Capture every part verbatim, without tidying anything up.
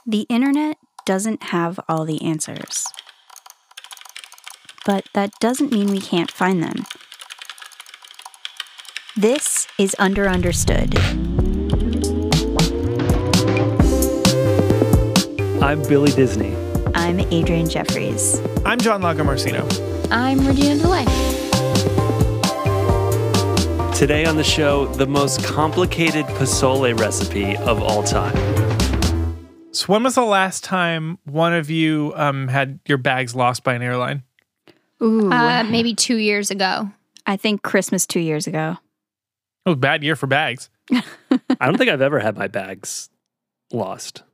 The internet doesn't have all the answers. But that doesn't mean we can't find them. This is Under Understood. I'm Billy Disney. I'm Adrienne Jeffries. I'm John Lagomarsino. I'm Regina DeLay. Today on the show, the most complicated pozole recipe of all time. So when was the last time one of you um, had your bags lost by an airline? Ooh. Uh, maybe two years ago. I think Christmas two years ago. Oh, bad year for bags. I don't think I've ever had my bags lost.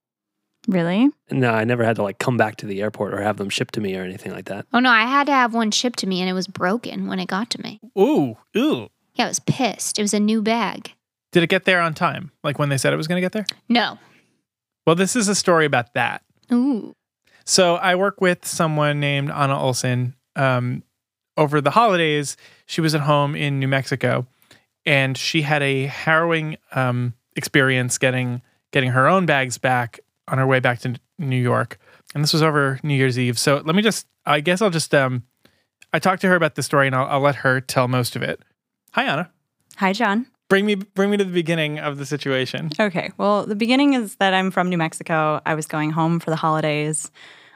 Really? No, I never had to like come back to the airport or have them shipped to me or anything like that. Oh no, I had to have one shipped to me and it was broken when it got to me. Ooh, ooh. Yeah, I was pissed. It was a new bag. Did it get there on time? Like when they said it was going to get there? No. Well, this is a story about that. Ooh. So I work with someone named Anna Olsen. Um, over the holidays, she was at home in New Mexico, and she had a harrowing um, experience getting getting her own bags back on her way back to New York. And this was over New Year's Eve. So let me just, I guess I'll just, um, I talked to her about the story, and I'll, I'll let her tell most of it. Hi, Anna. Hi, John. Bring me bring me to the beginning of the situation. Okay. Well, the beginning is that I'm from New Mexico. I was going home for the holidays,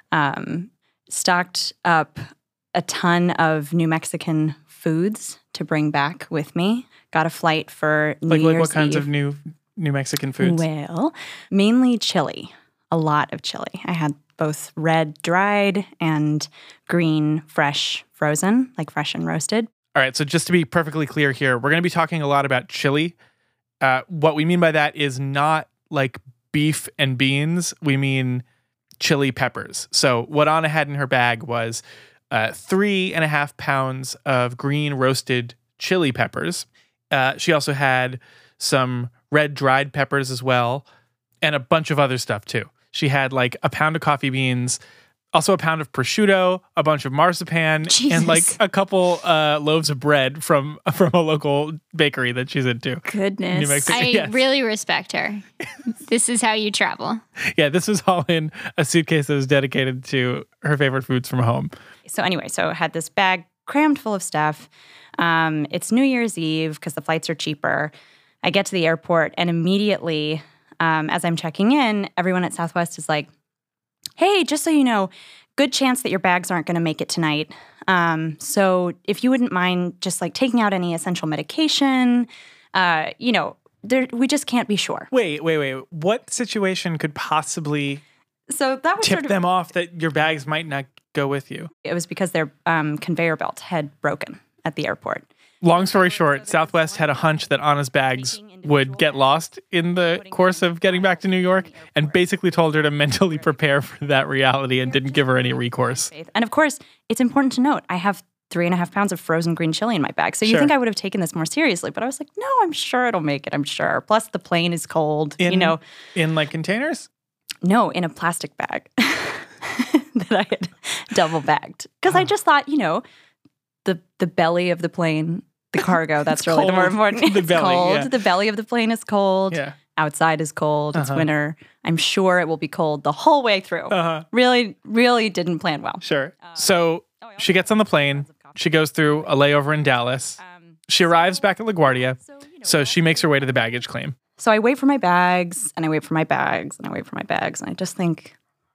um, stocked up a ton of New Mexican foods to bring back with me. Got a flight for New Like, Year's like what kinds Eve. of new New Mexican foods? Well, mainly chili. A lot of chili. I had both red dried and green fresh frozen, like fresh and roasted. All right, so just to be perfectly clear here, we're going to be talking a lot about chili. Uh, what we mean by that is not like beef and beans. We mean chili peppers. So what Anna had in her bag was uh, three and a half pounds of green roasted chili peppers. Uh, she also had some red dried peppers as well, and a bunch of other stuff too. She had like a pound of coffee beans, also a pound of prosciutto, a bunch of marzipan, Jesus. and like a couple uh, loaves of bread from from a local bakery that she's into. Goodness. New Mexico. I Yes. really respect her. This is how you travel. Yeah, this was all in a suitcase that was dedicated to her favorite foods from home. So anyway, so I had this bag crammed full of stuff. Um, it's New Year's Eve because the flights are cheaper. I get to the airport and immediately, um, as I'm checking in, everyone at Southwest is like, hey, just so you know, good chance that your bags aren't going to make it tonight. Um, so if you wouldn't mind just like taking out any essential medication, uh, you know, there, we just can't be sure. Wait, wait, wait. What situation could possibly So that was tip sort of, them off that your bags might not go with you? it was because their um, conveyor belt had broken at the airport. Long story short, Southwest had a hunch that Anna's bags would get lost in the course of getting back to New York, and basically told her to mentally prepare for that reality and didn't give her any recourse. And of course, it's important to note, I have three and a half pounds of frozen green chili in my bag. So you Sure. think I would have taken this more seriously, but I was like, no, I'm sure it'll make it. I'm sure. Plus the plane is cold, In, you know. in like containers? No, in a plastic bag that I had double bagged. Because I just thought, you know, the the belly of the plane, the cargo, that's really the more cold. important. The It's belly, cold. yeah. The belly of the plane is cold. Yeah. Outside is cold. It's Uh-huh. winter. I'm sure it will be cold the whole way through. Uh-huh. Really, really didn't plan well. Sure. So she gets on the plane. She goes through a layover in Dallas. Um, She arrives back at LaGuardia. so, you know, So she makes her way to the baggage claim. So I wait for my bags, and I wait for my bags, and I wait for my bags, and I just think,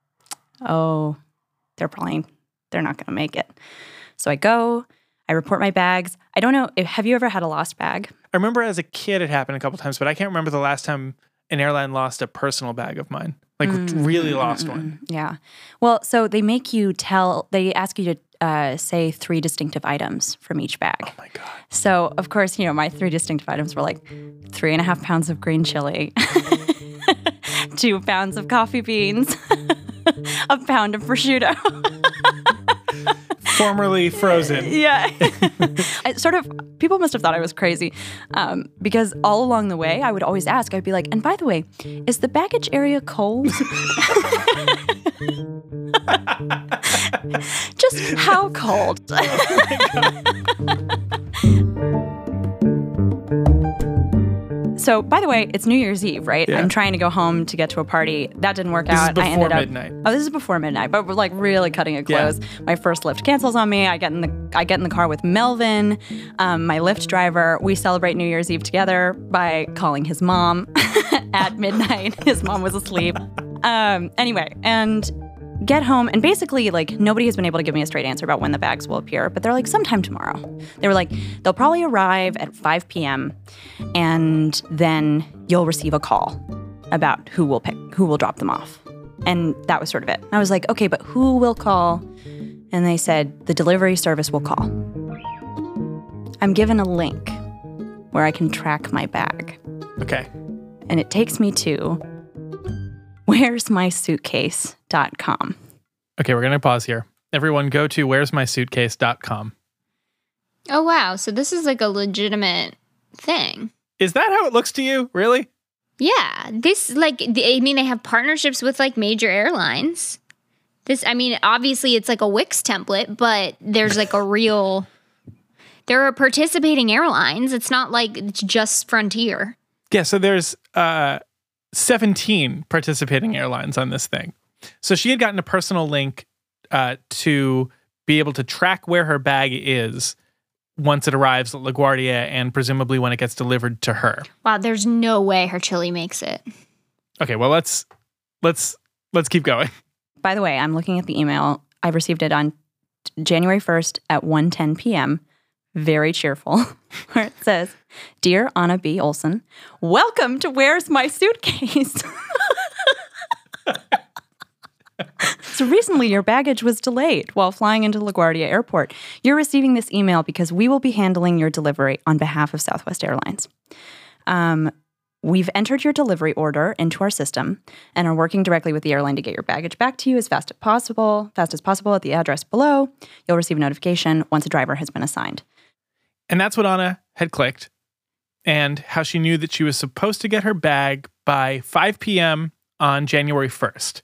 oh, they're probably, they're not going to make it. So I go, I report my bags. I don't know, if, have you ever had a lost bag? I remember as a kid it happened a couple times, but I can't remember the last time an airline lost a personal bag of mine. Like really lost one. Yeah. Well, so they make you tell, they ask you to uh, say three distinctive items from each bag. Oh my God. So, of course, you know, my three distinctive items were like three and a half pounds of green chili, two pounds of coffee beans, a pound of prosciutto. Formerly frozen. Yeah. I sort of, people must have thought I was crazy um, because all along the way, I would always ask, I'd be like, and by the way, is the baggage area cold? Just how cold? So, by the way, it's New Year's Eve, right? Yeah. I'm trying to go home to get to a party. That didn't work This is out. I before ended up, midnight. Oh, this is before midnight, but we're like really cutting it Yeah. close. My first Lyft cancels on me. I get in the I get in the car with Melvin, um, my Lyft driver. We celebrate New Year's Eve together by calling his mom at midnight. His mom was asleep. Um, anyway, and get home, and basically, like, nobody has been able to give me a straight answer about when the bags will appear, but they're like, sometime tomorrow. They were like, they'll probably arrive at five p.m., and then you'll receive a call about who will pick, who will drop them off. And that was sort of it. I was like, okay, but who will call? And they said, the delivery service will call. I'm given a link where I can track my bag, Okay. and it takes me to where's my suitcase dot com. Okay, we're going to pause here. Everyone go to where's my suitcase dot com. Oh, wow. So this is like a legitimate thing. Is that how it looks to you? Really? Yeah. This, like, I mean, they have partnerships with, like, major airlines. This, I mean, obviously it's like a Wix template, but there's, like, a real... There are participating airlines. It's not like it's just Frontier. Yeah, so there's uh, seventeen participating airlines on this thing. So she had gotten a personal link uh, to be able to track where her bag is once it arrives at LaGuardia and presumably when it gets delivered to her. Wow, there's no way her chili makes it. Okay, well let's let's let's keep going. By the way, I'm looking at the email. I received it on January first at one ten p.m. Very cheerful, where it says, Dear Anna B. Olson, welcome to Where's My Suitcase? So recently your baggage was delayed while flying into LaGuardia Airport. You're receiving this email because we will be handling your delivery on behalf of Southwest Airlines. Um, we've entered your delivery order into our system and are working directly with the airline to get your baggage back to you as fast as possible, fast as possible at the address below. You'll receive a notification once a driver has been assigned. And that's what Anna had clicked and how she knew that she was supposed to get her bag by five p.m. on January first.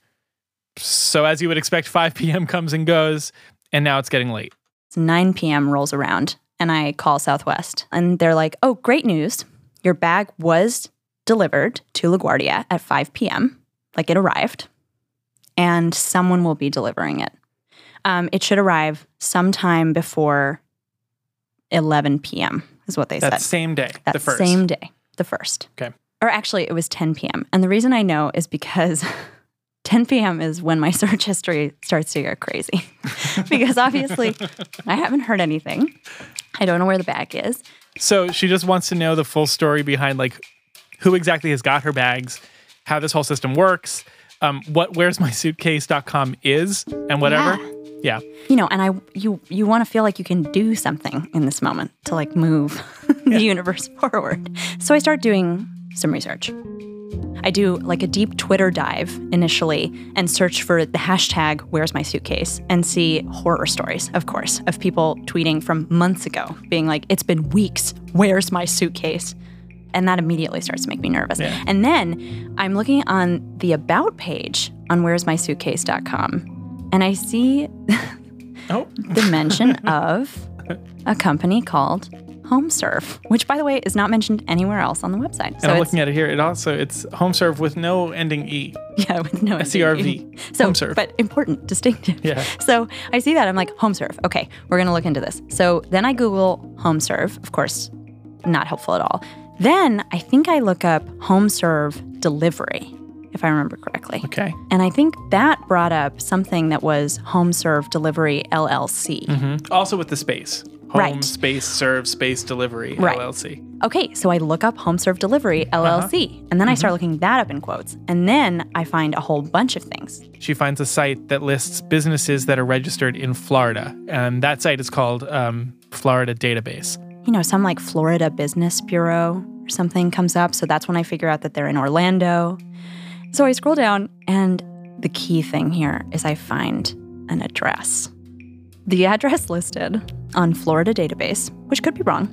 So as you would expect, five p.m. comes and goes, and now it's getting late. It's nine p.m. rolls around, and I call Southwest, and they're like, oh, great news. Your bag was delivered to LaGuardia at five p.m., like it arrived, and someone will be delivering it. Um, it should arrive sometime before eleven p.m. is what they That said. same day, That the first. same day, the first. Okay. Or actually, it was ten p.m. And the reason I know is because ten p.m. is when my search history starts to get crazy. Because obviously, I haven't heard anything. I don't know where the bag is. So she just wants to know the full story behind, like, who exactly has got her bags, how this whole system works, um, what where's my suitcase dot com is, and whatever. Yeah. Yeah. You know, and I you you want to feel like you can do something in this moment to like move the universe forward. So I start doing some research. I do like a deep Twitter dive initially and search for the hashtag where's my suitcase and see horror stories, of course, of people tweeting from months ago being like, it's been weeks, where's my suitcase? And that immediately starts to make me nervous. Yeah. And then I'm looking on the about page on where's my suitcase dot com and I see Oh. the mention of a company called HomeServe, which, by the way, is not mentioned anywhere else on the website. And I'm looking at it here. It also, it's HomeServe with no ending E. yeah, with no S E R V. So, HomeServe. but important, distinctive. Yeah. So I see that. I'm like, HomeServe. Okay, we're going to look into this. So then I Google HomeServe. Of course, not helpful at all. Then I think I look up HomeServe delivery, if I remember correctly. Okay. And I think that brought up something that was HomeServe Delivery L L C. Mm-hmm. Also with the space. Home, Right. space, serve, space, delivery, Right. L L C. Okay, so I look up HomeServe Delivery L L C, Uh-huh. and then I start looking that up in quotes. And then I find a whole bunch of things. She finds a site that lists businesses that are registered in Florida. And that site is called um, Florida Database. You know, some like Florida Business Bureau or something comes up. So that's when I figure out that they're in Orlando. So I scroll down, and the key thing here is I find an address. The address listed on Florida Database, which could be wrong,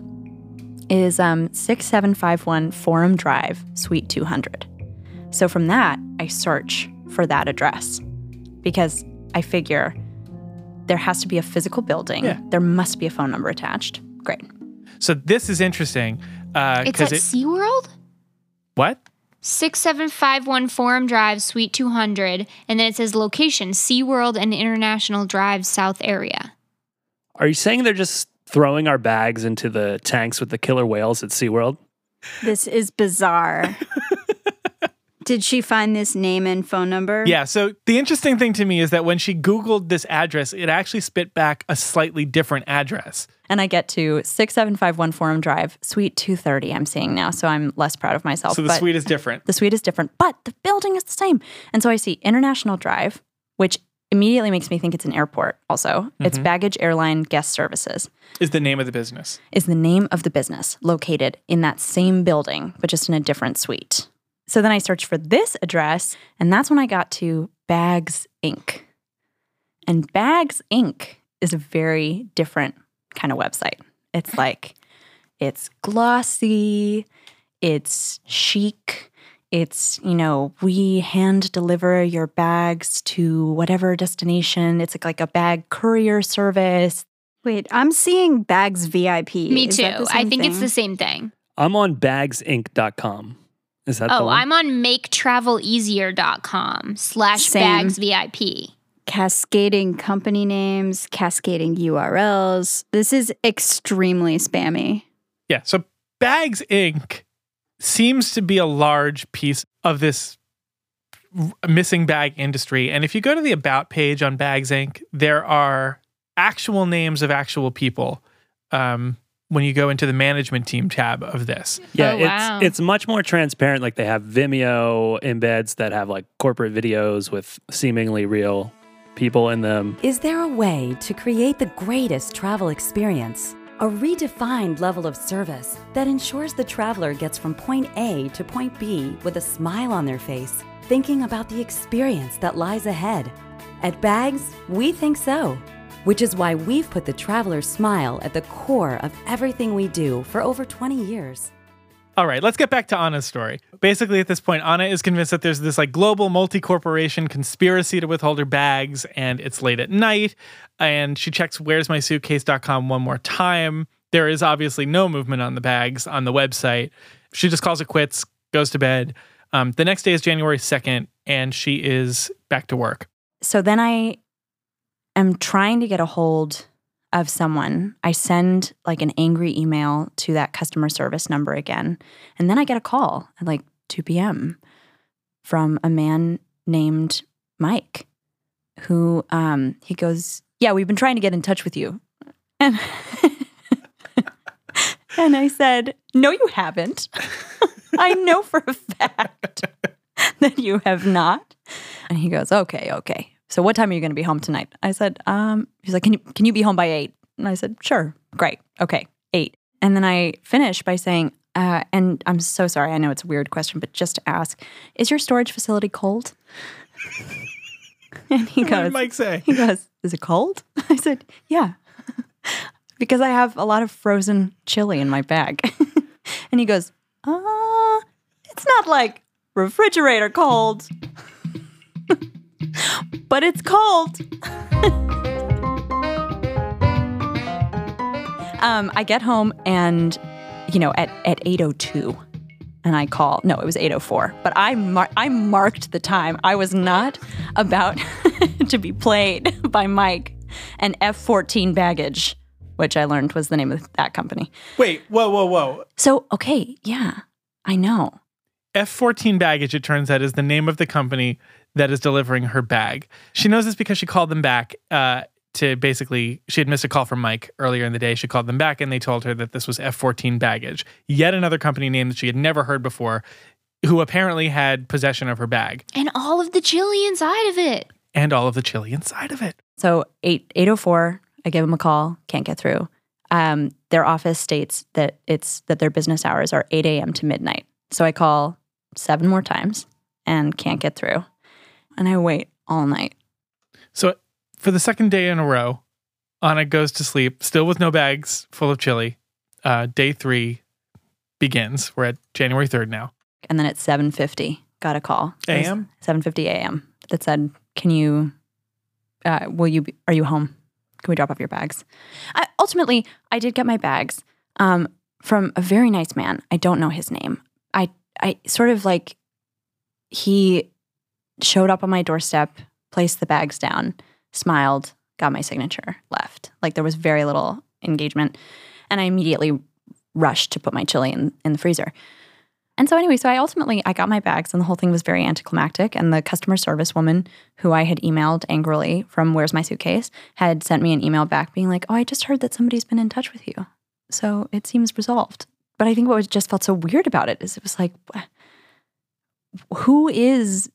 is um, six seven five one Forum Drive, Suite two hundred. So from that, I search for that address because I figure there has to be a physical building. Yeah. There must be a phone number attached. Great. So this is interesting. Uh, It's 'cause at it, SeaWorld? What? six seven five one Forum Drive, Suite two hundred. And then it says location, SeaWorld and International Drive South area. Are you saying they're just throwing our bags into the tanks with the killer whales at SeaWorld? This is bizarre. Did she find this name and phone number? Yeah, so the interesting thing to me is that when she Googled this address, it actually spit back a slightly different address. And I get to six seven five one Forum Drive, Suite two thirty, I'm seeing now, so I'm less proud of myself. So the but suite is different. The suite is different, but the building is the same. And so I see International Drive, which immediately makes me think it's an airport also. Mm-hmm. It's Baggage Airline Guest Services. Is the name of the business. Is the name of the business located in that same building, but just in a different suite. So then I searched for this address, and that's when I got to Bags Incorporated. And Bags Incorporated is a very different kind of website. It's like, it's glossy, it's chic, it's, you know, we hand deliver your bags to whatever destination. It's like, like a bag courier service. Wait, I'm seeing Bags V I P. Me Is too. that the I same think it's thing? the same thing. I'm on bags inc dot com. Is that the Oh, one? I'm on make travel easier dot com slash Same. bags V I P. Cascading company names, cascading U R Ls. This is extremely spammy. Yeah, so Bags Incorporated seems to be a large piece of this r- missing bag industry. And if you go to the About page on Bags Incorporated, there are actual names of actual people um, when you go into the management team tab of this. Yeah, Oh, it's wow. it's much more transparent. Like they have Vimeo embeds that have like corporate videos with seemingly real people in them. Is there a way to create the greatest travel experience? A redefined level of service that ensures the traveler gets from point A to point B with a smile on their face, thinking about the experience that lies ahead. At Bags, we think so, which is why we've put the traveler's smile at the core of everything we do for over twenty years. All right, let's get back to Anna's story. Basically, at this point, Anna is convinced that there's this like global multi-corporation conspiracy to withhold her bags, and it's late at night, and she checks where's my suitcase dot com one more time. There is obviously no movement on the bags on the website. She just calls it quits, goes to bed. Um, the next day is January second, and she is back to work. So then I am trying to get a hold of someone. I send like an angry email to that customer service number again. And then I get a call at like two p.m. from a man named Mike who um, he goes, yeah, we've been trying to get in touch with you. And, and I said, no, you haven't. I know for a fact that you have not. And he goes, okay, okay. So what time are you going to be home tonight? I said, um, he's like, can you, can you be home by eight? And I said, sure. Great. Okay. Eight. And then I finish by saying, uh, and I'm so sorry. I know it's a weird question, but just to ask, is your storage facility cold? And he What did goes, Mike say? he goes, is it cold? I said, yeah, because I have a lot of frozen chili in my bag. And he goes, uh, it's not like refrigerator cold. But it's cold. um, I get home and, you know, at, at eight oh two, and I call. No, it was eight oh four. But I mar- I marked the time. I was not about to be played by Mike and F fourteen Baggage, which I learned was the name of that company. Wait, whoa, whoa, whoa. So, okay, yeah, I know. F fourteen Baggage, it turns out, is the name of the company that is delivering her bag. She knows this because she called them back uh, to basically, she had missed a call from Mike earlier in the day. She called them back and they told her that this was F fourteen Baggage, yet another company name that she had never heard before, who apparently had possession of her bag And all of the chili inside of it. and all of the chili inside of it. So eight eight oh four, I give them a call, can't get through. Um, their office states that it's that their business hours are eight a.m. to midnight. So I call seven more times and can't get through. And I wait all night. So for the second day in a row, Anna goes to sleep, still with no bags full of chili. Uh, day three begins. We're at January third now. And then at seven fifty, got a call. A M? seven fifty a.m. that said, can you, uh, will you, be, are you home? Can we drop off your bags? I, ultimately, I did get my bags um, from a very nice man. I don't know his name. I I sort of like, he showed up on my doorstep, placed the bags down, smiled, got my signature, left. Like there was very little engagement. And I immediately rushed to put my chili in, in the freezer. And so anyway, so I ultimately, I got my bags and the whole thing was very anticlimactic. And the customer service woman who I had emailed angrily from Where's My Suitcase had sent me an email back being like, oh, I just heard that somebody's been in touch with you. So it seems resolved. But I think what was just felt so weird about it is it was like, who is,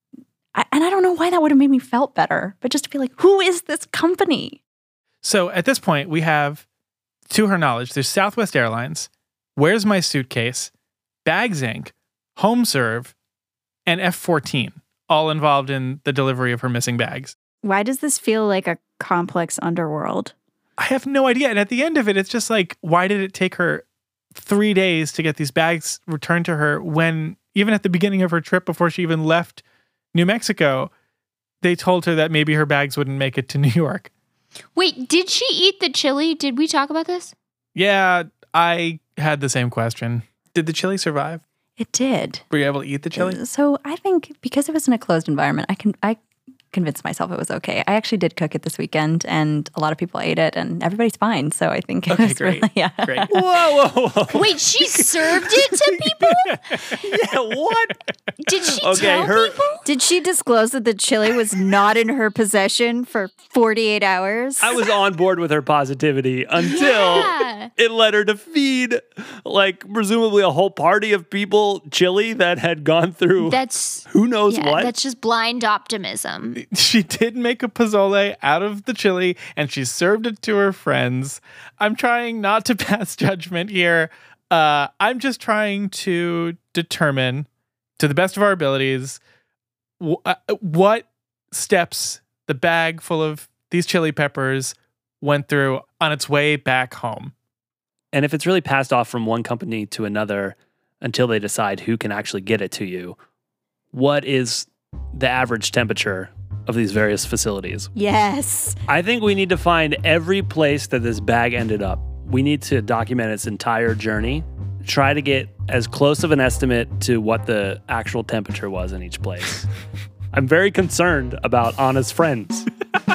I, and I don't know why that would have made me felt better, but just to be like, who is this company? So at this point, we have, to her knowledge, there's Southwest Airlines, Where's My Suitcase, Bags Incorporated, HomeServe, and F fourteen, all involved in the delivery of her missing bags. Why does this feel like a complex underworld? I have no idea. And at the end of it, it's just like, why did it take her three days to get these bags returned to her when even at the beginning of her trip, before she even left New Mexico, they told her that maybe her bags wouldn't make it to New York? Wait, did she eat the chili? Did we talk about this? Yeah, I had the same question. Did the chili survive? It did. Were you able to eat the chili? So I think because it was in a closed environment, I can I convinced myself it was okay. I actually did cook it this weekend, and a lot of people ate it, and everybody's fine. So I think it Okay, was great. really, yeah. Great. Whoa, whoa, whoa. Wait, she served it to people? Yeah, what? Did she Okay, tell her- people? Did she disclose that the chili was not in her possession for forty-eight hours? I was on board with her positivity until Yeah. it led her to feed, like, presumably a whole party of people chili that had gone through That's who knows yeah, what. that's just blind optimism. She did make a pozole out of the chili and she served it to her friends. I'm trying not to pass judgment here. Uh, I'm just trying to determine, to the best of our abilities, wh- uh, what steps the bag full of these chili peppers went through on its way back home. And if it's really passed off from one company to another until they decide who can actually get it to you, what is the average temperature of these various facilities? Yes. I think we need to find every place that this bag ended up. We need to document its entire journey, try to get as close of an estimate to what the actual temperature was in each place. I'm very concerned about Anna's friends.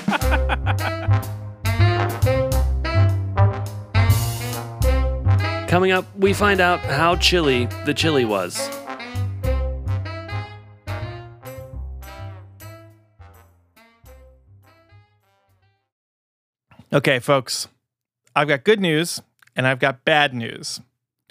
Coming up, we find out how chilly the chili was. Okay, folks, I've got good news and I've got bad news.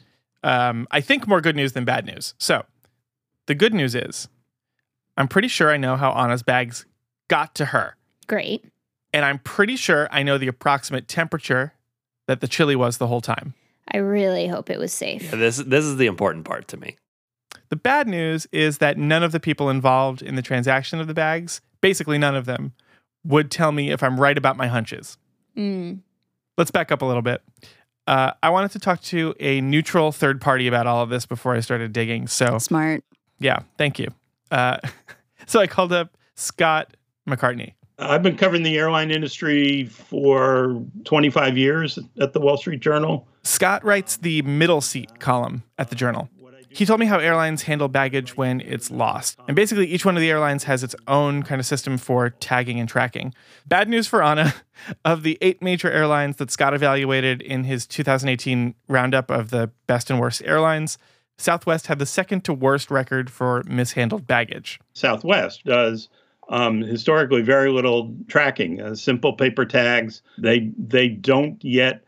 Um, I think more good news than bad news. So, the good news is I'm pretty sure I know how Anna's bags got to her. Great. And I'm pretty sure I know the approximate temperature that the chili was the whole time. I really hope it was safe. Yeah, this this is the important part to me. The bad news is that none of the people involved in the transaction of the bags, basically none of them, would tell me if I'm right about my hunches. Mm. Let's back up a little bit. Uh, I wanted to talk to a neutral third party about all of this before I started digging. So, Smart. yeah, thank you. Uh, so I called up Scott McCartney. I've been covering the airline industry for twenty-five years at the Wall Street Journal. Scott writes the middle seat column at the Journal. He told me how airlines handle baggage when it's lost. And basically, each one of the airlines has its own kind of system for tagging and tracking. Bad news for Anna. Of the eight major airlines that Scott evaluated in his two thousand eighteen roundup of the best and worst airlines, Southwest had the second to worst record for mishandled baggage. Southwest does um, historically very little tracking, uh, simple paper tags. They they don't yet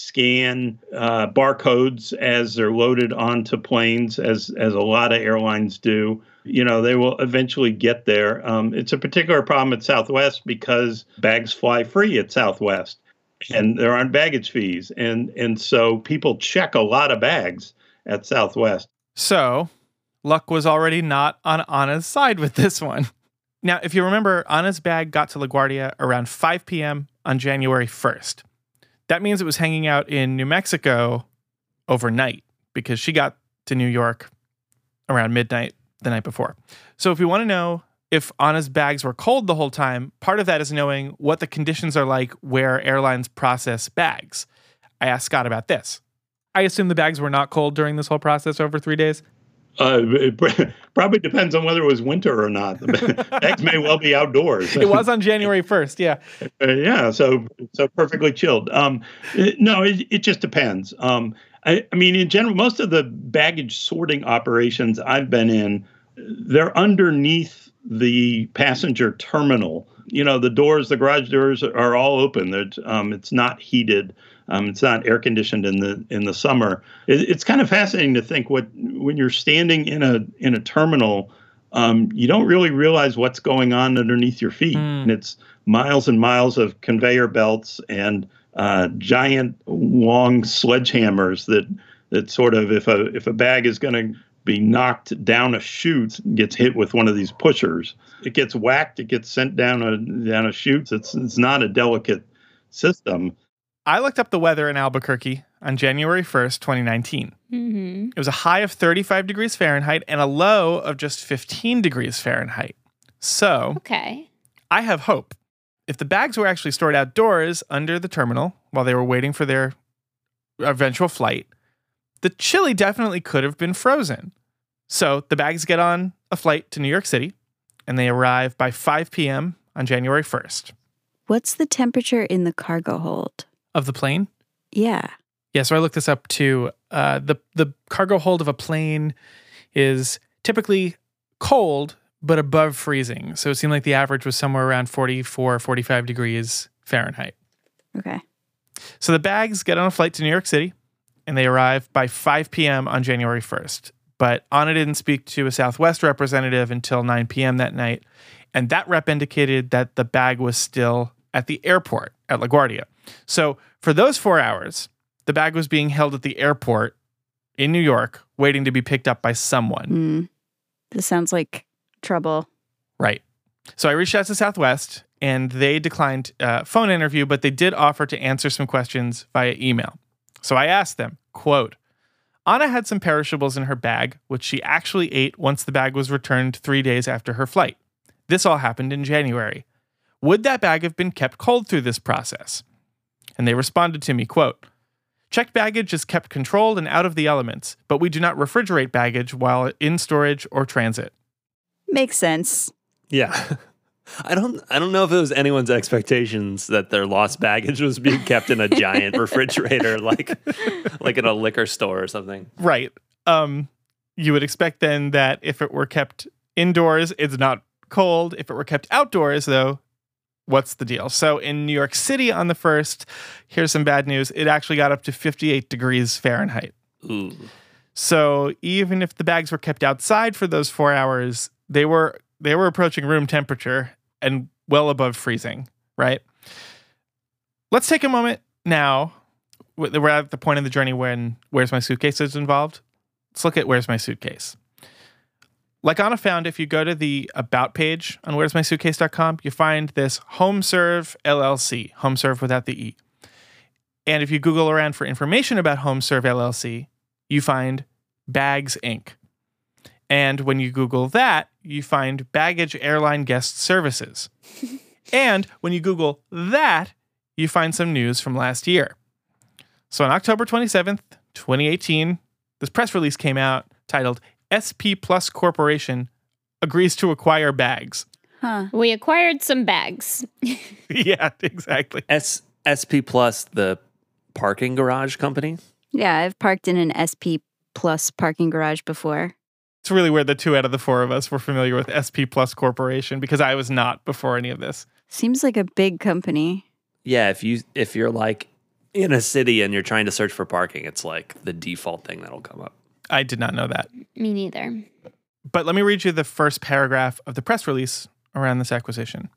scan uh, barcodes as they're loaded onto planes, as as a lot of airlines do. You know, they will eventually get there. Um, it's a particular problem at Southwest because bags fly free at Southwest, and there aren't baggage fees, and and so people check a lot of bags at Southwest. So, luck was already not on Anna's side with this one. Now, if you remember, Anna's bag got to LaGuardia around five p.m. on January first. That means it was hanging out in New Mexico overnight because she got to New York around midnight the night before. So if we want to know if Anna's bags were cold the whole time, part of that is knowing what the conditions are like where airlines process bags. I asked Scott about this. I assume the bags were not cold during this whole process over three days? Uh, it probably depends on whether it was winter or not. The bags may well be outdoors. It was on January first, yeah. Uh, yeah, so so perfectly chilled. Um, it- no, it, it just depends. Um, I, I mean, in general, most of the baggage sorting operations I've been in, they're underneath the passenger terminal. You know, the doors, the garage doors are all open. They're, um, it's not heated. Um, it's not air conditioned in the in the summer. It, it's kind of fascinating to think what when you're standing in a in a terminal, um, you don't really realize what's going on underneath your feet, Mm. and it's miles and miles of conveyor belts and uh, giant long sledgehammers that that sort of if a if a bag is going to be knocked down a chute, gets hit with one of these pushers, it gets whacked, it gets sent down a down a chute. It's it's not a delicate system. I looked up the weather in Albuquerque on January first, twenty nineteen. Mm-hmm. It was a high of thirty-five degrees Fahrenheit and a low of just fifteen degrees Fahrenheit. So Okay. I have hope. If the bags were actually stored outdoors under the terminal while they were waiting for their eventual flight, the chili definitely could have been frozen. So the bags get on a flight to New York City and they arrive by five p.m. on January first. What's the temperature in the cargo hold? Of the plane? Yeah. Yeah, so I looked this up too. Uh, the the cargo hold of a plane is typically cold, but above freezing. So it seemed like the average was somewhere around forty-four, forty-five degrees Fahrenheit. Okay. So the bags get on a flight to New York City, and they arrive by five p.m. on January first. But Anna didn't speak to a Southwest representative until nine p.m. that night, and that rep indicated that the bag was still at the airport at LaGuardia. So for those four hours, the bag was being held at the airport in New York, waiting to be picked up by someone. Mm. This sounds like trouble. Right. So I reached out to Southwest, and they declined a phone interview, but they did offer to answer some questions via email. So I asked them, quote, Anna had some perishables in her bag, which she actually ate once the bag was returned three days after her flight. This all happened in January. Would that bag have been kept cold through this process? And they responded to me, quote, checked baggage is kept controlled and out of the elements, but we do not refrigerate baggage while in storage or transit. Makes sense. Yeah. I don't I don't know if it was anyone's expectations that their lost baggage was being kept in a giant refrigerator like like in a liquor store or something. Right. Um, you would expect then that if it were kept indoors, it's not cold. If it were kept outdoors, though, what's the deal? So in New York City on the first, here's some bad news. It actually got up to fifty-eight degrees Fahrenheit. Ooh. So even if the bags were kept outside for those four hours, they were they were approaching room temperature and well above freezing, right? Let's take a moment now. We're at the point in the journey when Where's My Suitcase is involved. Let's look at Where's My Suitcase. Like Anna found, if you go to the About page on where's my suitcase dot com, you find this HomeServe L L C, HomeServe without the E. And if you Google around for information about HomeServe L L C, you find Bags Incorporated. And when you Google that, you find Baggage Airline Guest Services. And when you Google that, you find some news from last year. So on October twenty-seventh, twenty eighteen, this press release came out titled S P Plus Corporation agrees to acquire bags. Huh. We acquired some bags. Yeah, exactly. S SP Plus, the parking garage company. Yeah, I've parked in an S P Plus parking garage before. It's really weird that two out of the four of us were familiar with S P Plus Corporation because I was not before any of this. Seems like a big company. Yeah, if you if you're like in a city and you're trying to search for parking, it's like the default thing that'll come up. I did not know that. Me neither. But let me read you the first paragraph of the press release around this acquisition.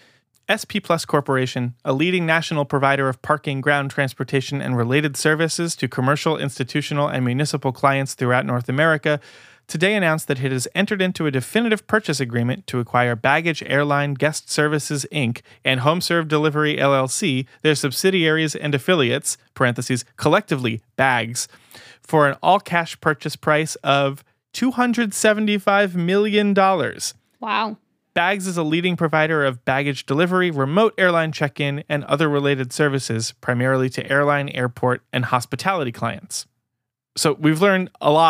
S P Plus Corporation, a leading national provider of parking, ground transportation, and related services to commercial, institutional, and municipal clients throughout North America, today announced that it has entered into a definitive purchase agreement to acquire Baggage Airline Guest Services, Incorporated and HomeServe Delivery L L C, their subsidiaries and affiliates, parentheses, collectively Bags, for an all-cash purchase price of two hundred seventy-five million dollars. Wow. Bags is a leading provider of baggage delivery, remote airline check-in, and other related services, primarily to airline, airport, and hospitality clients. So we've learned a lot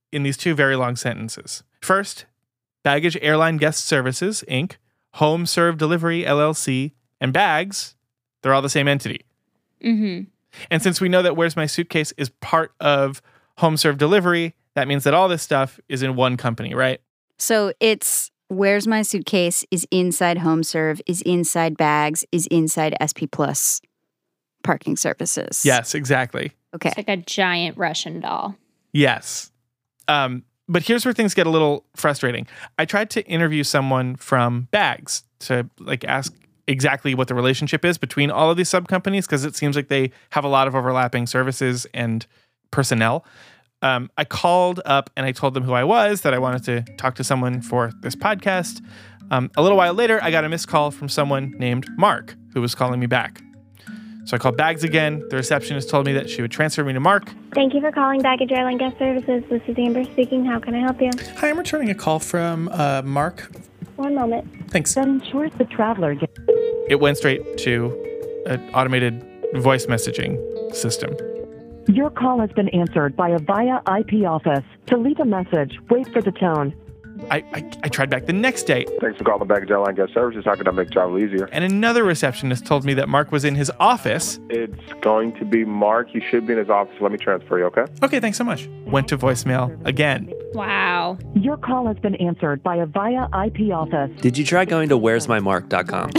in these two very long sentences. First, Baggage Airline Guest Services, Incorporated, Home Serve Delivery, L L C, and Bags, they're all the same entity. Mm-hmm. And since we know that Where's My Suitcase is part of Home Serve Delivery, that means that all this stuff is in one company, right? So it's Where's My Suitcase is inside HomeServe, is inside Bags, is inside S P Plus parking services. Yes, exactly. Okay. It's like a giant Russian doll. Yes. Um, but here's where things get a little frustrating. I tried to interview someone from Bags to like ask exactly what the relationship is between all of these sub companies, because it seems like they have a lot of overlapping services and personnel. Um, I called up and I told them who I was, that I wanted to talk to someone for this podcast. Um, a little while later, I got a missed call from someone named Mark, who was calling me back. So I called Bags again. The receptionist told me that she would transfer me to Mark. Thank you for calling Baggage Airline Guest Services. This is Amber speaking. How can I help you? Hi, I'm returning a call from uh, Mark. One moment. Thanks. That ensures the traveler gets... It went straight to an automated voice messaging system. Your call has been answered by a VIA I P office. To leave a message, wait for the tone. I, I, I tried back the next day. Thanks for calling Baggage Airline Guest Services. How can I make travel easier? And another receptionist told me that Mark was in his office. It's going to be Mark. He should be in his office. Let me transfer you, okay? Okay, thanks so much. Went to voicemail again. Wow. Your call has been answered by a VIA I P office. Did you try going to where's my mark dot com?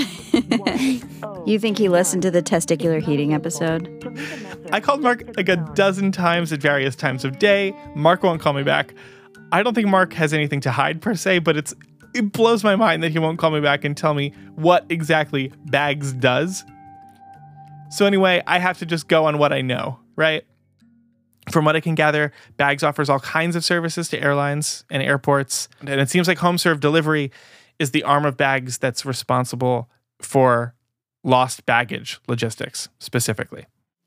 You think he listened to the testicular heating episode? I called Mark like a dozen times at various times of day. Mark won't call me back. I don't think Mark has anything to hide per se, but it's it blows my mind that he won't call me back and tell me what exactly Bags does. So anyway, I have to just go on what I know, right? From what I can gather, Bags offers all kinds of services to airlines and airports. And it seems like HomeServe Delivery is the arm of Bags that's responsible for lost baggage logistics specifically.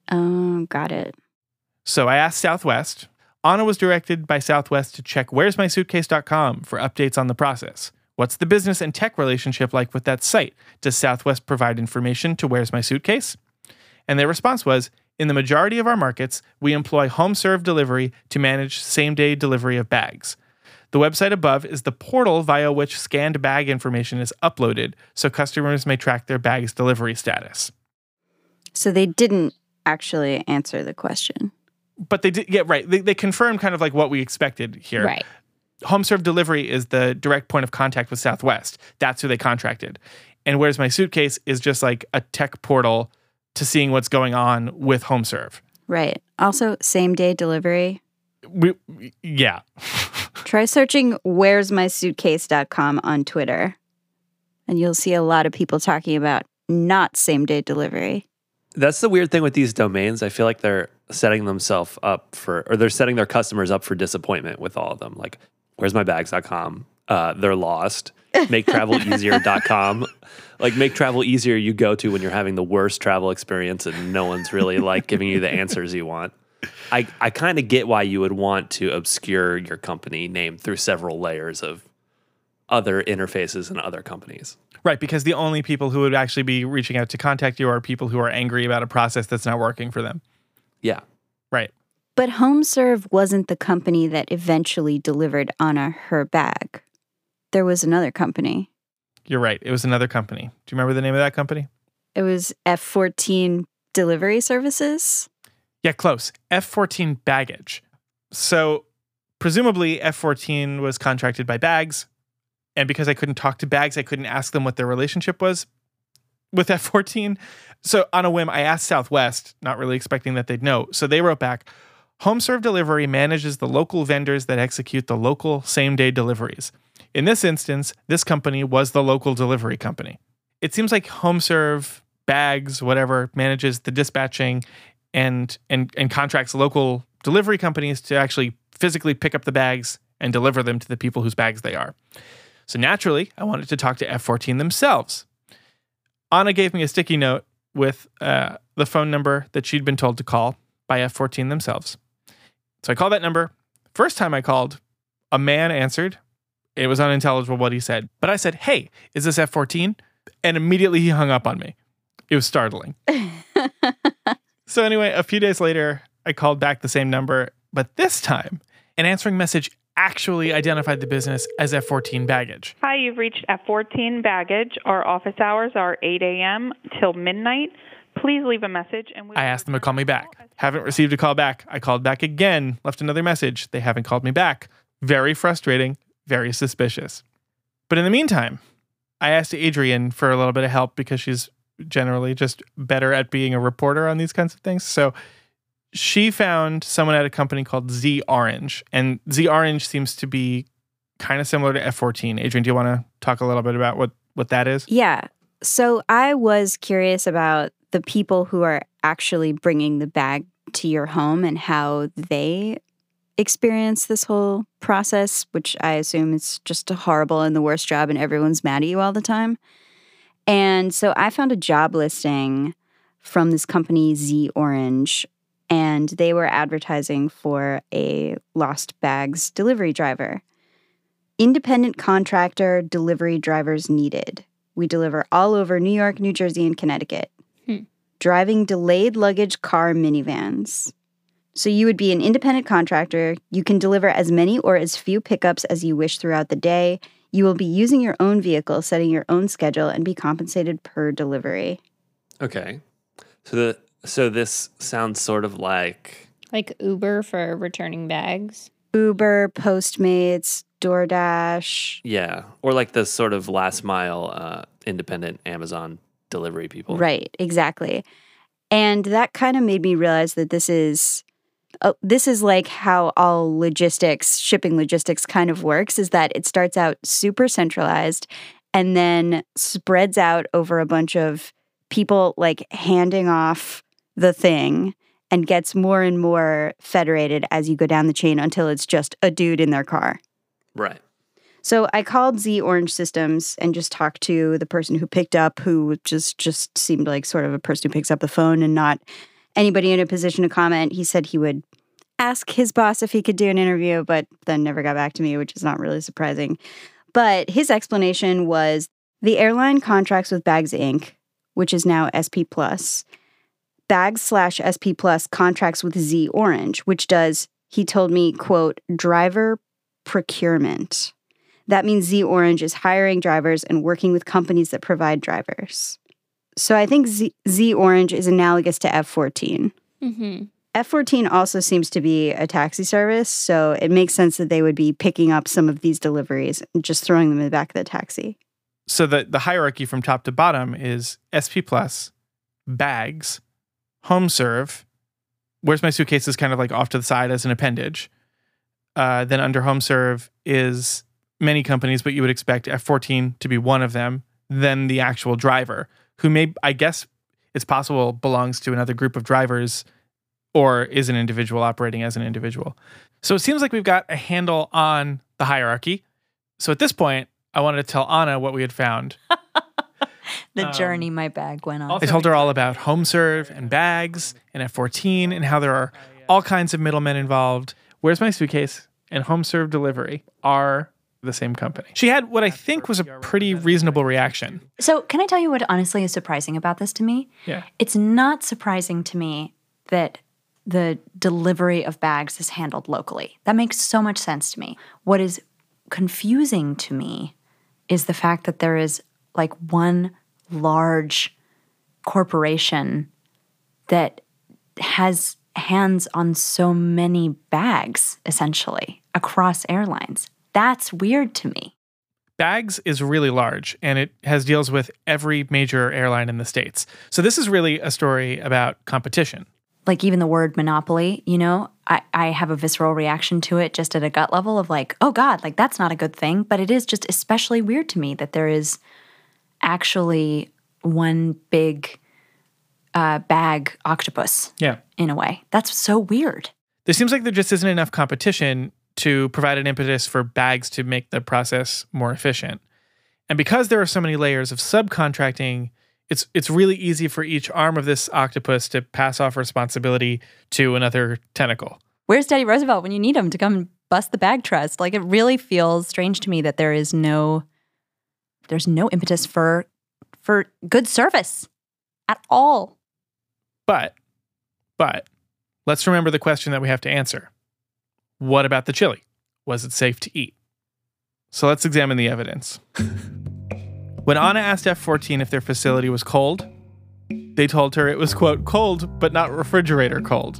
Oh, got it. So I asked Southwest. Anna was directed by Southwest to check where's my suitcase dot com for updates on the process. What's the business and tech relationship like with that site? Does Southwest provide information to Where's My Suitcase? And their response was, in the majority of our markets, we employ HomeServe Delivery to manage same-day delivery of bags. The website above is the portal via which scanned bag information is uploaded so customers may track their bag's delivery status. So they didn't actually answer the question. But they did, yeah, right. They, they confirmed kind of like what we expected here. Right. HomeServe Delivery is the direct point of contact with Southwest. That's who they contracted. And Where's My Suitcase is just like a tech portal to seeing what's going on with HomeServe. Right. Also, same day delivery. We, yeah. Try searching where's my suitcase dot com on Twitter, and you'll see a lot of people talking about not same day delivery. That's the weird thing with these domains. I feel like they're setting themselves up for, or they're setting their customers up for disappointment with all of them. Like, where's my bags dot com? Uh, they're lost. make travel easier dot com. Like, Make Travel Easier you go to when you're having the worst travel experience and no one's really like giving you the answers you want. I, I kind of get why you would want to obscure your company name through several layers of other interfaces and other companies. Right, because the only people who would actually be reaching out to contact you are people who are angry about a process that's not working for them. Yeah. Right. But HomeServe wasn't the company that eventually delivered Anna her bag. There was another company. You're right. It was another company. Do you remember the name of that company? It was F fourteen Delivery Services. Yeah, close. F fourteen Baggage. So presumably F fourteen was contracted by Bags. And because I couldn't talk to Bags, I couldn't ask them what their relationship was with F fourteen. So on a whim, I asked Southwest, not really expecting that they'd know. So they wrote back, HomeServe Delivery manages the local vendors that execute the local same-day deliveries. In this instance, this company was the local delivery company. It seems like HomeServe, Bags, whatever, manages the dispatching and, and, and contracts local delivery companies to actually physically pick up the bags and deliver them to the people whose bags they are. So naturally, I wanted to talk to F fourteen themselves. Anna gave me a sticky note with uh, the phone number that she'd been told to call by F fourteen themselves. So I called that number. First time I called, a man answered. It was unintelligible what he said. But I said, hey, is this F fourteen? And immediately he hung up on me. It was startling. So anyway, a few days later, I called back the same number. But this time, An answering message actually identified the business as F fourteen Baggage. Hi, you've reached F fourteen Baggage. Our office hours are eight a.m. till midnight. Please leave a message. And we I asked them to call me back. Haven't received a call back. I called back again, left another message. They haven't called me back. Very frustrating, very suspicious. But in the meantime, I asked Adrienne for a little bit of help because she's generally just better at being a reporter on these kinds of things. So she found someone at a company called Z Orange, and Z Orange seems to be kind of similar to F fourteen. Adrienne, do you want to talk a little bit about what, what that is? Yeah. So I was curious about the people who are actually bringing the bag to your home and how they experience this whole process, which I assume is just a horrible and the worst job and everyone's mad at you all the time. And so I found a job listing from this company, Z Orange, and they were advertising for a lost bags delivery driver. Independent contractor delivery drivers needed. We deliver all over New York, New Jersey, and Connecticut. Hmm. Driving delayed luggage car minivans. So you would be an independent contractor. You can deliver as many or as few pickups as you wish throughout the day. You will be using your own vehicle, setting your own schedule, and be compensated per delivery. Okay. So the so this sounds sort of like Like Uber for returning bags. Uber, Postmates, DoorDash. yeah, or like the sort of last mile uh, independent Amazon delivery people. Right, exactly. And that kind of made me realize that this is uh, this is like how all logistics, shipping logistics kind of works, is that it starts out super centralized and then spreads out over a bunch of people like handing off the thing and gets more and more federated as you go down the chain until it's just a dude in their car. Right. So I called Z Orange Systems and just talked to the person who picked up, who just just seemed like sort of a person who picks up the phone and not anybody in a position to comment. He said he would ask his boss if he could do an interview, but then never got back to me, which is not really surprising. But his explanation was the airline contracts with Bags Incorporated, which is now S P Plus. Bags slash S P Plus contracts with Z Orange, which does, he told me, quote, driver procurement. That means Z Orange is hiring drivers and working with companies that provide drivers. So I think Z, Z Orange is analogous to F fourteen. Mm-hmm. F fourteen also seems to be a taxi service, so it makes sense that they would be picking up some of these deliveries and just throwing them in the back of the taxi. So the, the hierarchy from top to bottom is S P Plus, Bags, HomeServe. Where's My Suitcase is kind of like off to the side as an appendage. Uh, then under HomeServe is many companies, but you would expect F fourteen to be one of them. Then the actual driver, who may, I guess it's possible, belongs to another group of drivers or is an individual operating as an individual. So it seems like we've got a handle on the hierarchy. So at this point, I wanted to tell Anna what we had found. The Um, journey my bag went on. I told her all about HomeServe and Bags and F fourteen and how there are all kinds of middlemen involved. Where's My Suitcase and HomeServe Delivery are the same company. She had what I think was a pretty reasonable reaction. So can I tell you what honestly is surprising about this to me? Yeah. It's not surprising to me that the delivery of bags is handled locally. That makes so much sense to me. What is confusing to me is the fact that there is like one large corporation that has hands on so many bags, essentially, across airlines. That's weird to me. Bags is really large, and it has deals with every major airline in the States. So this is really a story about competition. Like even the word monopoly, you know, I, I have a visceral reaction to it just at a gut level of like, oh God, like that's not a good thing. But it is just especially weird to me that there is actually one big uh, bag octopus. Yeah. In a way. That's so weird. There seems like there just isn't enough competition to provide an impetus for Bags to make the process more efficient. And because there are so many layers of subcontracting, it's it's really easy for each arm of this octopus to pass off responsibility to another tentacle. Where's Teddy Roosevelt when you need him to come and bust the bag trust? Like, it really feels strange to me that there is no, there's no impetus for, for good service at all. But, but, let's remember the question that we have to answer. What about the chili? Was it safe to eat? So let's examine the evidence. When Anna asked F fourteen if their facility was cold, they told her it was, quote, cold, but not refrigerator cold.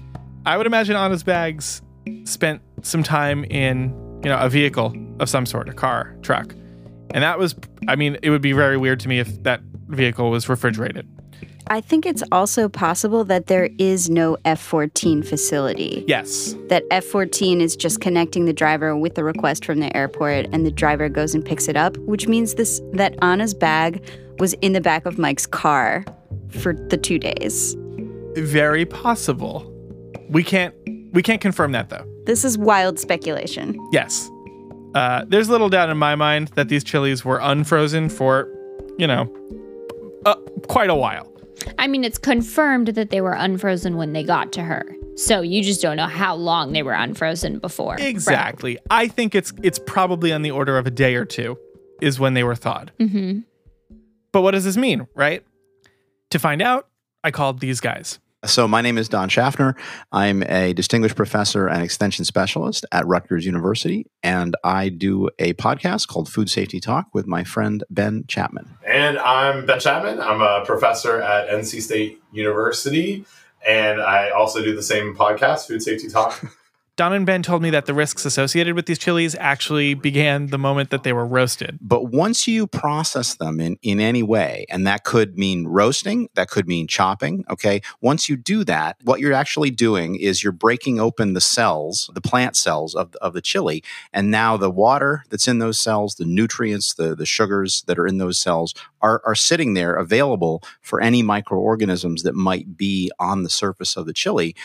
I would imagine Anna's bags spent some time in, you know, a vehicle of some sort, a car, truck. And that was, I mean, it would be very weird to me if that vehicle was refrigerated. I think it's also possible that there is no F fourteen facility. Yes. That F fourteen is just connecting the driver with the request from the airport, and the driver goes and picks it up, which means this that Anna's bag was in the back of Mike's car for the two days. Very possible. We can't we can't confirm that, though. This is wild speculation. Yes. Uh, there's little doubt in my mind that these chilies were unfrozen for, you know, uh, quite a while. I mean, it's confirmed that they were unfrozen when they got to her. So you just don't know how long they were unfrozen before. Exactly. Right? I think it's it's probably on the order of a day or two is when they were thawed. Mm-hmm. But what does this mean, right? To find out, I called these guys. So my name is Don Schaffner. I'm a distinguished professor and extension specialist at Rutgers University, and I do a podcast called Food Safety Talk with my friend Ben Chapman. And I'm Ben Chapman. I'm a professor at N C State University, and I also do the same podcast, Food Safety Talk. Don and Ben told me that the risks associated with these chilies actually began the moment that they were roasted. But once you process them in, in any way, and that could mean roasting, that could mean chopping, okay? Once you do that, what you're actually doing is you're breaking open the cells, the plant cells of, of the chili, and now the water that's in those cells, the nutrients, the, the sugars that are in those cells are, are sitting there available for any microorganisms that might be on the surface of the chili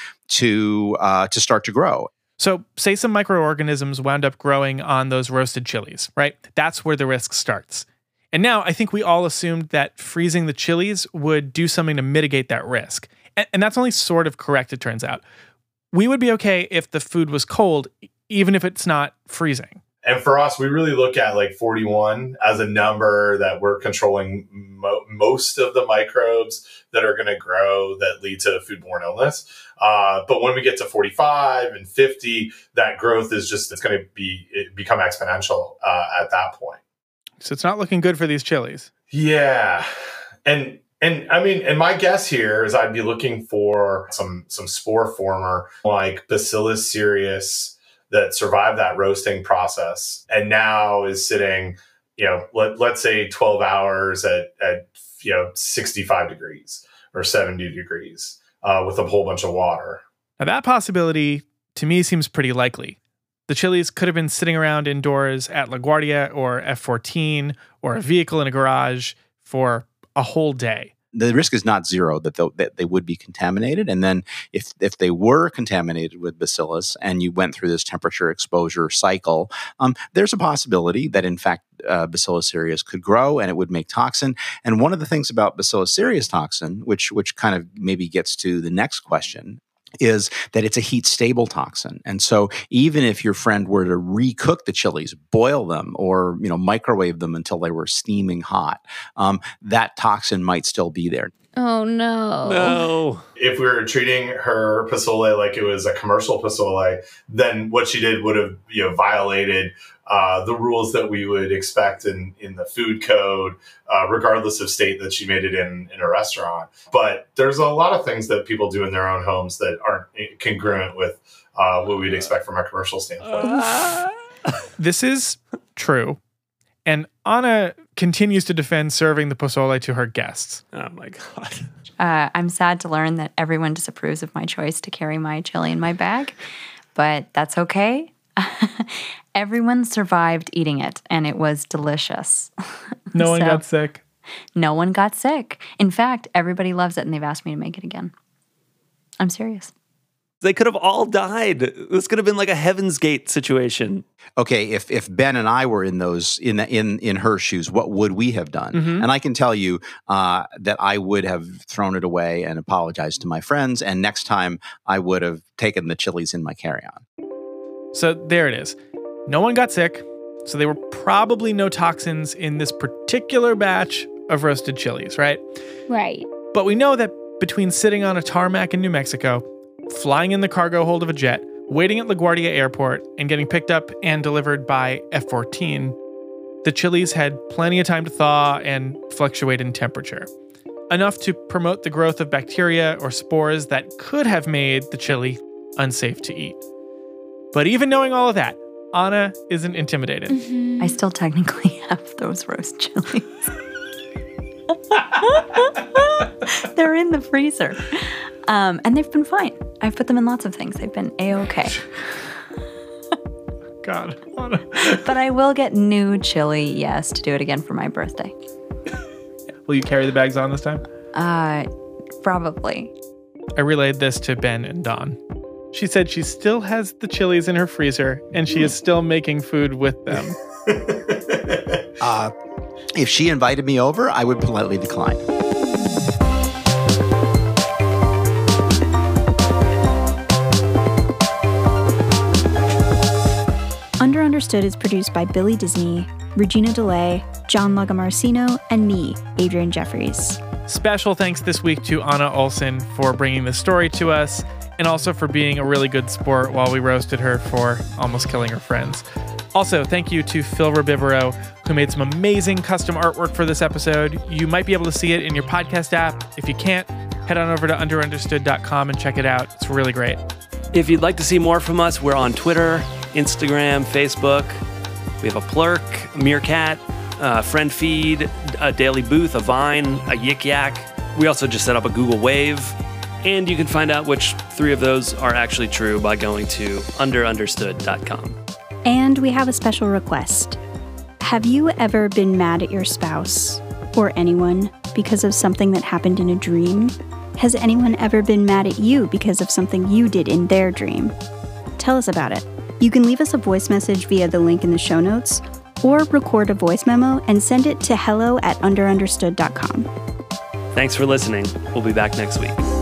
to uh, to start to grow. So say some microorganisms wound up growing on those roasted chilies, right? That's where the risk starts. And now I think we all assumed that freezing the chilies would do something to mitigate that risk. And, and that's only sort of correct, it turns out. We would be okay if the food was cold, even if it's not freezing. And for us, we really look at like forty-one as a number that we're controlling mo- most of the microbes that are going to grow that lead to foodborne illness. Uh, but when we get to forty-five and fifty, that growth is just, it's going to be it become exponential uh, at that point. So it's not looking good for these chilies. Yeah. And And I mean, and my guess here is I'd be looking for some some spore former like Bacillus cereus that survived that roasting process and now is sitting, you know, let, let's say twelve hours at, at, you know, sixty-five degrees or seventy degrees uh, with a whole bunch of water. Now that possibility to me seems pretty likely. The chilies could have been sitting around indoors at LaGuardia or F fourteen or a vehicle in a garage for a whole day. The risk is not zero that, that they would be contaminated. And then if if they were contaminated with bacillus and you went through this temperature exposure cycle, um, there's a possibility that, in fact, uh, Bacillus cereus could grow and it would make toxin. And one of the things about Bacillus cereus toxin, which which kind of maybe gets to the next question, is that it's a heat-stable toxin. And so even if your friend were to recook the chilies, boil them, or you know microwave them until they were steaming hot, um, that toxin might still be there. Oh, no. No. If we were treating her pozole like it was a commercial pozole, then what she did would have you know violated uh, the rules that we would expect in, in the food code, uh, regardless of state that she made it in, in a restaurant. But there's a lot of things that people do in their own homes that aren't congruent with uh, what we'd expect from a commercial standpoint. This is true. And Anna continues to defend serving the pozole to her guests. Oh, my God. Uh, I'm sad to learn that everyone disapproves of my choice to carry my chili in my bag, but that's okay. Everyone survived eating it, and it was delicious. No one So, got sick. No one got sick. In fact, everybody loves it, and they've asked me to make it again. I'm serious. They could have all died. This could have been like a Heaven's Gate situation. Okay, if if Ben and I were in those in in in her shoes, what would we have done? Mhm. And I can tell you uh, that I would have thrown it away and apologized to my friends. And next time, I would have taken the chilies in my carry-on. So there it is. No one got sick, so there were probably no toxins in this particular batch of roasted chilies, right? Right. But we know that between sitting on a tarmac in New Mexico, flying in the cargo hold of a jet, waiting at LaGuardia Airport and getting picked up and delivered by F fourteen, the chilies had plenty of time to thaw and fluctuate in temperature, enough to promote the growth of bacteria or spores that could have made the chili unsafe to eat. But even knowing all of that, Anna isn't intimidated. Mm-hmm. I still technically have those roast chilies. They're in the freezer. Um, and they've been fine. I've put them in lots of things. They've been A-okay. God. But I will get new chili, yes, to do it again for my birthday. Will you carry the bags on this time? Uh, probably. I relayed this to Ben and Dawn. She said she still has the chilies in her freezer and she is still making food with them. uh, if she invited me over, I would politely decline. Under Understood is produced by Billy Disney, Regina DeLay, John Lagomarsino, and me, Adrian Jeffries. Special thanks this week to Anna Olson for bringing this story to us and also for being a really good sport while we roasted her for almost killing her friends. Also, thank you to Phil Rabivero, who made some amazing custom artwork for this episode. You might be able to see it in your podcast app. If you can't, head on over to under understood dot com and check it out. It's really great. If you'd like to see more from us, we're on Twitter, Instagram, Facebook. We have a Plurk, a Meerkat, a Friend Feed, a Daily Booth, a Vine, a Yik Yak. We also just set up a Google Wave. And you can find out which three of those are actually true by going to under understood dot com. And we have a special request. Have you ever been mad at your spouse or anyone because of something that happened in a dream? Has anyone ever been mad at you because of something you did in their dream? Tell us about it. You can leave us a voice message via the link in the show notes or record a voice memo and send it to hello at under understood dot com. Thanks for listening. We'll be back next week.